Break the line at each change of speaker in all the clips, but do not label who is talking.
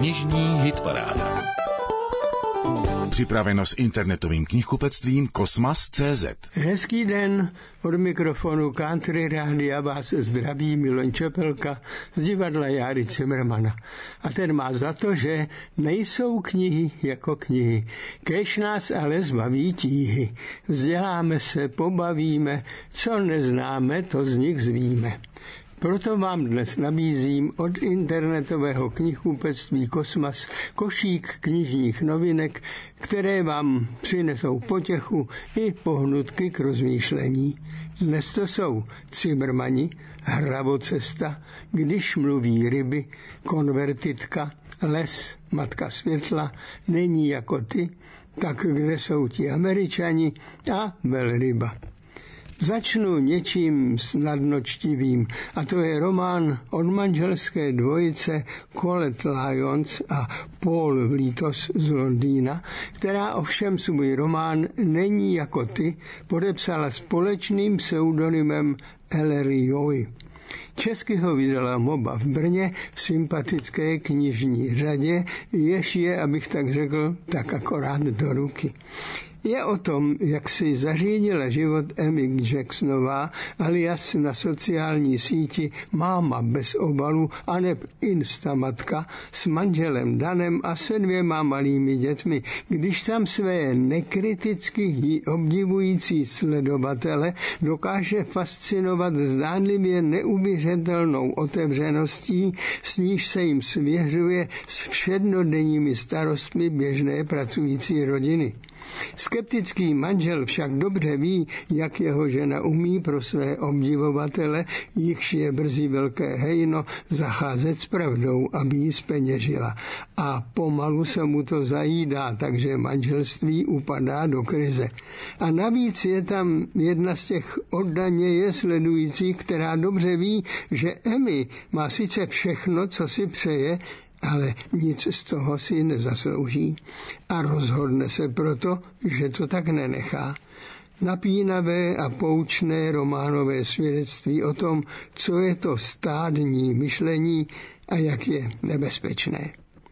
Knižní hitparáda. Připraveno s internetovým knihkupectvím Kosmas.cz.
Hezký den, od mikrofonu Country Rádia vás zdraví Miloň Čepelka z divadla Járy Cimrmana. A ten má za to, že nejsou knihy jako knihy, kéž nás ale zbaví tíhy. Vzděláme se, pobavíme, co neznáme, to z nich zvíme. Proto vám dnes nabízím od internetového knihkupectví Kosmas košík knižních novinek, které vám přinesou potěchu i pohnutky k rozmýšlení. Dnes to jsou Cimrmani, Hravocesta, Když mluví ryby, Konvertitka, Les, Matka světla, Není jako ty, Tak kde jsou ti Američani a Velryba. Začnu něčím snadnočtivým, a to je román od manželské dvojice Colette Lyons a Paul Vlitos z Londýna, která ovšem svůj román Není jako ty podepsala společným pseudonymem Ellery Joy. Česky ho vydala Moba v Brně v sympatické knižní řadě, jež je, abych tak řekl, tak akorát do ruky. Je o tom, jak si zařídila život Emmy Jacksonová, alias na sociální síti máma bez obalu, aneb instamatka, s manželem Danem a se 2 malými dětmi, když tam své nekriticky ji obdivující sledovatele dokáže fascinovat zdánlivě neuvěřitelnou otevřeností, s níž se jim svěřuje s všednodenními starostmi běžné pracující rodiny. Skeptický manžel však dobře ví, jak jeho žena umí pro své obdivovatele, jichž je brzy velké hejno, zacházet s pravdou, aby ji zpeněžila. A pomalu se mu to zajídá, takže manželství upadá do krize. A navíc je tam jedna z těch oddaně je sledujících, která dobře ví, že Emmy má sice všechno, co si přeje, ale nic z toho si nezaslouží a rozhodne se proto, že to tak nenechá. Napínavé a poučné románové svědectví o tom, co je to stádní myšlení a jak je nebezpečné.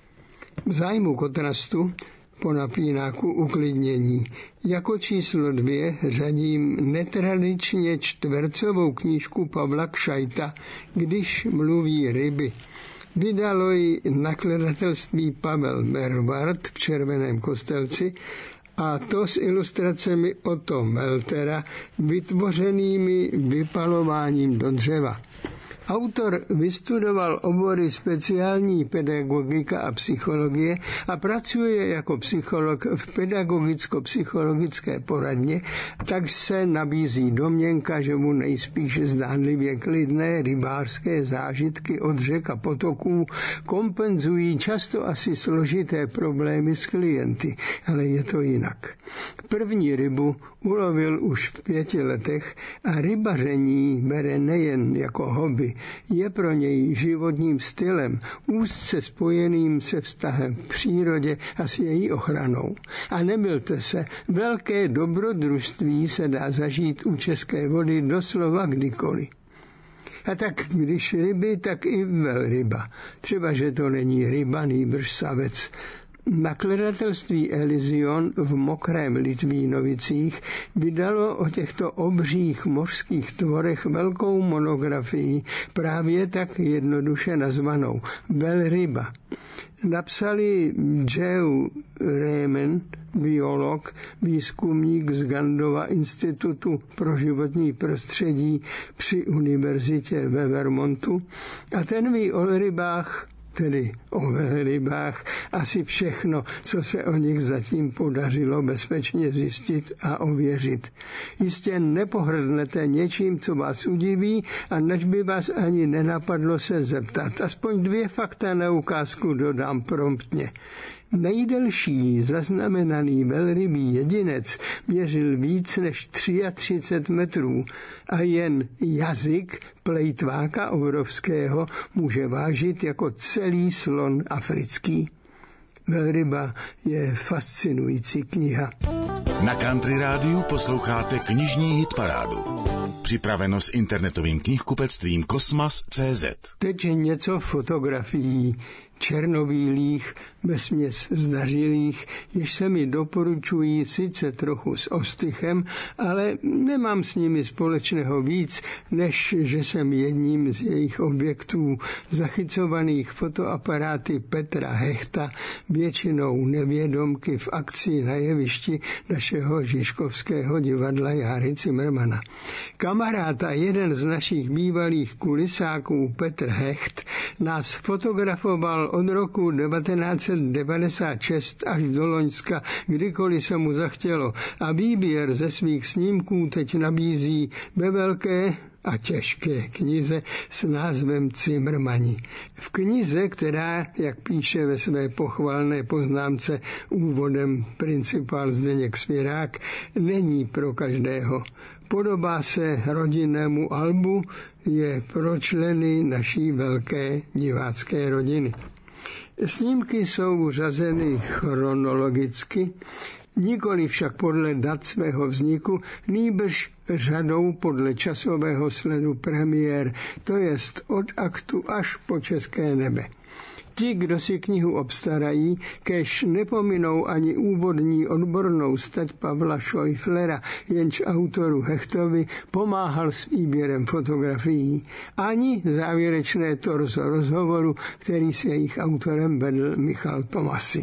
V zájmu kontrastu po napínáku uklidnění jako číslo 2 řadím netradičně čtvercovou knížku Pavla Kšajta Když mluví ryby. Vydalo ji nakladatelství Pavel Mervart v Červeném Kostelci, a to s ilustracemi Otto Meltera, vytvořenými vypalováním do dřeva. Autor vystudoval obory speciální pedagogika a psychologie a pracuje jako psycholog v pedagogicko-psychologické poradně, tak se nabízí domněnka, že mu nejspíš zdánlivě klidné rybářské zážitky od řek a potoků kompenzují často asi složité problémy s klienty, ale je to jinak. První rybu ulovil už v 5 letech a rybaření bere nejen jako hobby, je pro něj životním stylem, úzce spojeným se vztahem k přírodě a s její ochranou. A nemylte se, velké dobrodružství se dá zažít u české vody doslova kdykoliv. A tak když ryby, tak i velryba. Třeba, že to není ryba, nýbrž savec. Nakladatelství Elysion v Mokrém Litvínovicích vydalo o těchto obřích mořských tvorech velkou monografii, právě tak jednoduše nazvanou Velryba. Napsali Joe Raymond, biolog, výzkumník z Gandova institutu pro životní prostředí při univerzitě ve Vermontu, a ten ví o rybách, tedy o velrybách, asi všechno, co se o nich zatím podařilo bezpečně zjistit a ověřit. Jistě nepohrdnete něčím, co vás udiví, a než by vás ani nenapadlo se zeptat. Aspoň 2 fakta na ukázku dodám promptně. Nejdelší zaznamenaný velrybý jedinec měřil víc než 33 metrů a jen jazyk plejtváka obrovského může vážit jako celý slon africký. Velryba je fascinující kniha.
Na Country Rádiu posloucháte knižní hitparádu. Připraveno s internetovým knihkupectvím Kosmas.cz.
Teď něco fotografií. černobílých, vesměs zdařilých, jež se mi doporučují sice trochu s ostychem, ale nemám s nimi společného víc, než že jsem jedním z jejich objektů zachycovaných fotoaparáty Petra Hechta, většinou nevědomky v akci na jevišti našeho žižkovského divadla Járy Cimrmana. Kamarád a jeden z našich bývalých kulisáků Petr Hecht nás fotografoval od roku 1996 až do loňska, kdykoliv se mu zachtělo, a výběr ze svých snímků teď nabízí ve velké a těžké knize s názvem Cimrmani. V knize, která, jak píše ve své pochvalné poznámce úvodem principál Zdeněk Svěrák, není pro každého. Podobá se rodinnému albu, je pro členy naší velké divácké rodiny. Snímky jsou řazeny chronologicky, nikoli však podle dat svého vzniku, nýbrž řadou podle časového sledu premiér, to jest od aktu až po české nebe. Ti, kdo si knihu obstarají, kéž nepominou ani úvodní odbornou stať Pavla Šojflera, jenž autoru Hechtovi pomáhal s výběrem fotografií, ani závěrečné torzo rozhovoru, který s jejich autorem vedl Michal Tomasy.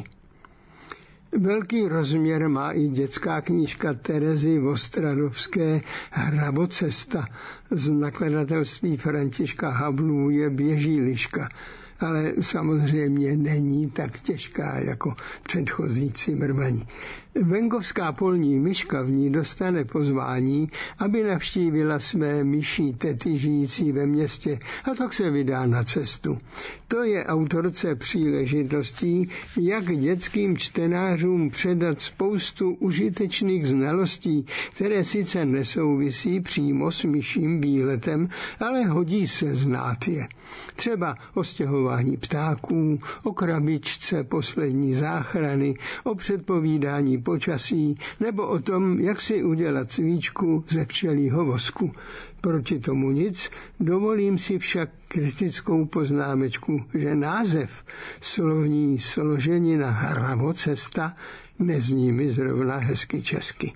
Velký rozměr má i dětská knížka Terezy Ostradovské Hrabocesta z nakladatelství Františka Havlůje Běží liška, ale samozřejmě není tak těžká jako předchozí Cimrmani. Venkovská polní myška v ní dostane pozvání, aby navštívila své myší tety žijící ve městě, a tak se vydá na cestu. To je autorce příležitostí, jak dětským čtenářům předat spoustu užitečných znalostí, které sice nesouvisí přímo s myším výletem, ale hodí se znát je. Třeba o stěhování ptáků, o krabičce poslední záchrany, o předpovídání počasí nebo o tom, jak si udělat svíčku ze včelího vosku. Proti tomu nic, dovolím si však kritickou poznámečku, že název slovní složenina Hrabocesta nezní mi zrovna hezky česky.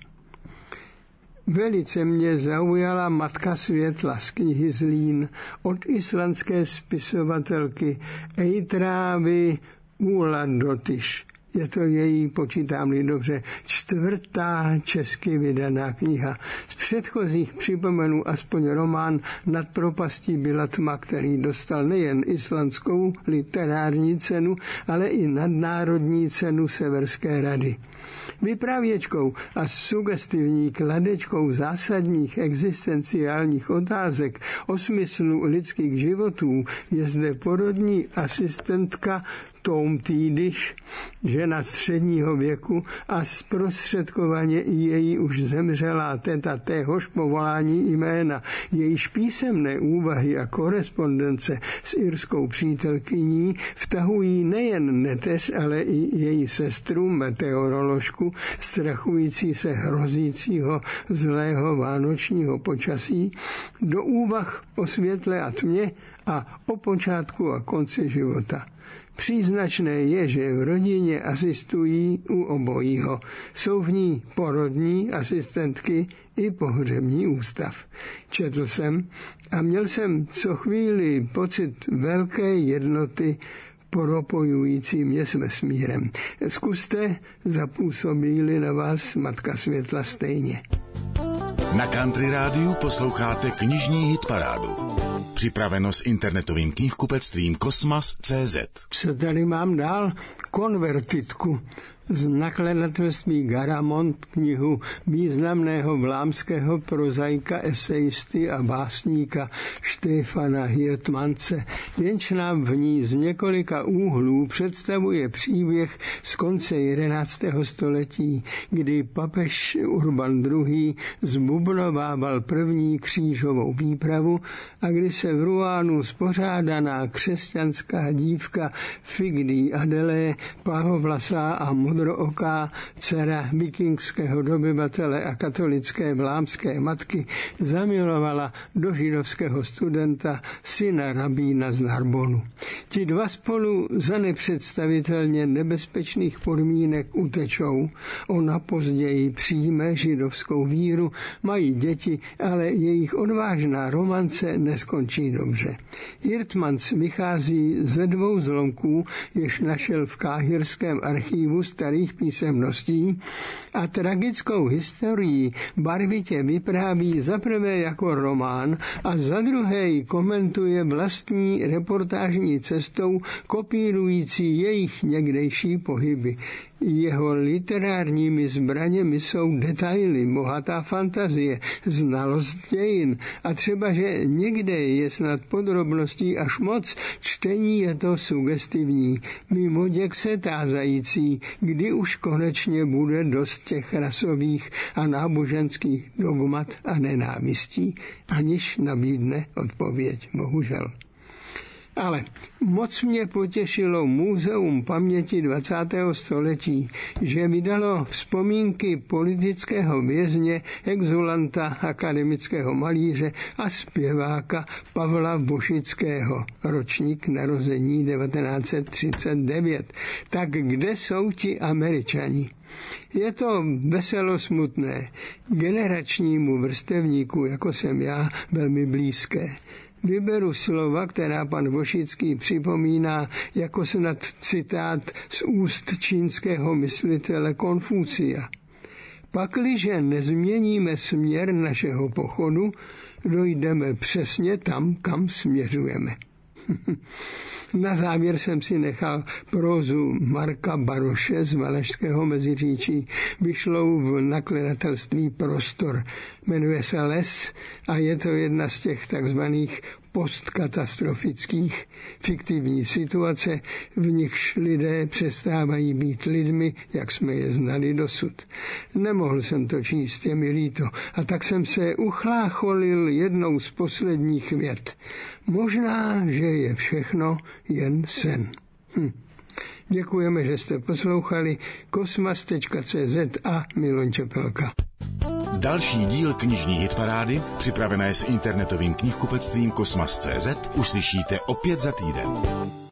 Velice mě zaujala Matka světla z knihy Zlín od islandské spisovatelky Eitrávy Úladotyš. Je to její, počítám-li dobře, 4. česky vydaná kniha. Z předchozích připomenu aspoň román Nad propastí byla tma, který dostal nejen islandskou literární cenu, ale i nadnárodní cenu Severské rady. Vypravěčkou a sugestivní kladečkou zásadních existenciálních otázek o smyslu lidských životů je zde porodní asistentka Tom Týdyš, žena středního věku a zprostředkovaně i její už zemřelá teta téhož povolání jména. Jejíž písemné úvahy a korespondence s irskou přítelkyní vtahují nejen neteř, ale i její sestru, meteoroložku, strachující se hrozícího zlého vánočního počasí, do úvah o světle a tmě a o počátku a konci života. Příznačné je, že v rodině asistují u obojího. Jsou v ní porodní asistentky i pohřební ústav. Četl jsem a měl jsem co chvíli pocit velké jednoty propojující mě s vesmírem. Zkuste, zapůsobí-li na vás Matka světla stejně.
Na Country Rádiu posloucháte knižní hitparádu. Připraveno s internetovým knihkupectvím Kosmas.cz.
Co tady mám dál? Konvertitku z nakladatelství Garamond, knihu významného vlámského prozaika, esejisty a básníka Štefana Hirtmance. Jenž nám v ní z několika úhlů představuje příběh z konce 11. století, kdy papež Urban II. Zbubnovával první křížovou výpravu a kdy se v Ruánu spořádaná křesťanská dívka Figdy Adele, pahovlasá a modrá modrooká dcera vikingského dobyvatele a katolické vlámské matky zamilovala do židovského studenta, syna rabína z Narbonu. Ti dva spolu za nepředstavitelně nebezpečných podmínek utečou. Ona později přijme židovskou víru, mají děti, ale jejich odvážná romance neskončí dobře. Irtmans vychází ze 2 zlomků, jež našel v káhirském archívu starých písemností, a tragickou historii barvitě vypráví zaprvé jako román a za druhé ji komentuje vlastní reportážní cestou kopírující jejich někdejší pohyby. Jeho literárními zbraněmi jsou detaily, bohatá fantazie, znalost dějin a třeba, že někde je snad podrobností až moc, čtení je to sugestivní, mimo děk se tázající, kdy už konečně bude dost těch rasových a náboženských dogmat a nenávistí, aniž nabídne odpověď, bohužel. Ale moc mě potěšilo Muzeum paměti 20. století, že vydalo vzpomínky politického vězně, exulanta, akademického malíře a zpěváka Pavla Vošického, ročník narození 1939. Tak kde jsou ti Američani? Je to veselo smutné, generačnímu vrstevníku, jako jsem já, velmi blízké. Vyberu slova, která pan Vošický připomíná jako snad citát z úst čínského myslitele Konfucia. Pakliže nezměníme směr našeho pochodu, dojdeme přesně tam, kam směřujeme. Na závěr jsem si nechal prózu Marka Baroše z Valašského Meziříčí, vyšlou v nakladatelství Prostor. Jmenuje se Les a je to jedna z těch takzvaných postkatastrofických fiktivní situace, v nichž lidé přestávají být lidmi, jak jsme je znali dosud. Nemohl jsem to číst, je mi líto, a tak jsem se uchlácholil jednou z posledních vět. Možná, že je všechno jen sen. Děkujeme, že jste poslouchali. Kosmas.cz a Miloň Čepelka.
Další díl knižní hitparády, připravené s internetovým knihkupectvím Kosmas.cz, uslyšíte opět za týden.